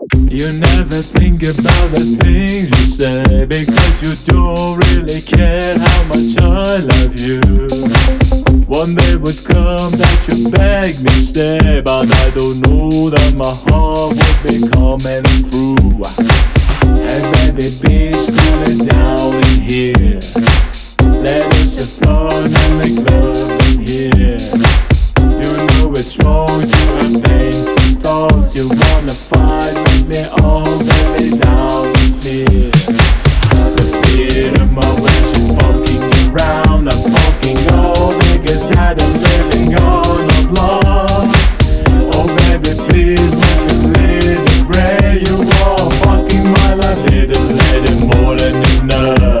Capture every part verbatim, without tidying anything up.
You never think about the things you say, because you don't really care how much I love you. One day would come that you beg me stay, but I don't know that my heart would be coming through. Hey baby, please cool it down in here. Let us have fun and make love in here. You know it's wrong to have painful thoughts. You wanna fight with me, all that is out of fear. The fear of my wish is fucking around. I'm fucking all niggas that are living on a block. Oh baby, please let me live and pray. You are fucking my life, little lady, more than enough.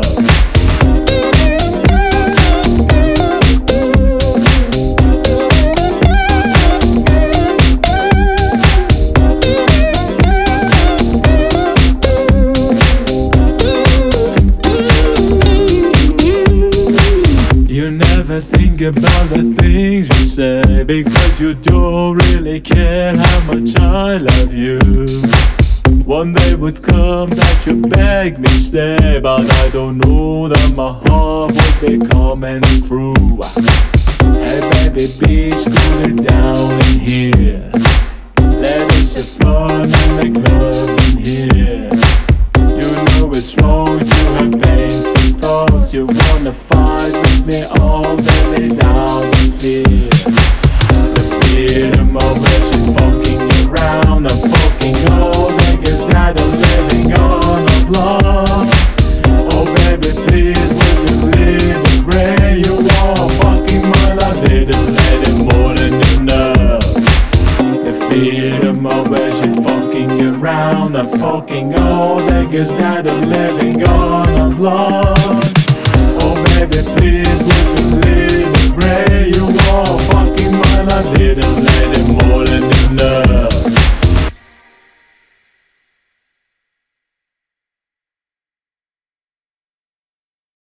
You never think about the things you say, because you don't really care how much I love you. One day would come that you beg me stay, but I don't know that my heart would be coming through. Hey baby, please cool it down in here. Let us have fun and make love in here. You know it's wrong to have painful thoughts. You wanna fight with me, all that is out of fear. The fear of my wish is fucking around. I'm fucking all niggas that are living on a block. Oh baby, please will you live and pray. You are fucking my life, little lady, more than enough. The fear of my wish is fucking around. I'm fucking all niggas that are living on a block.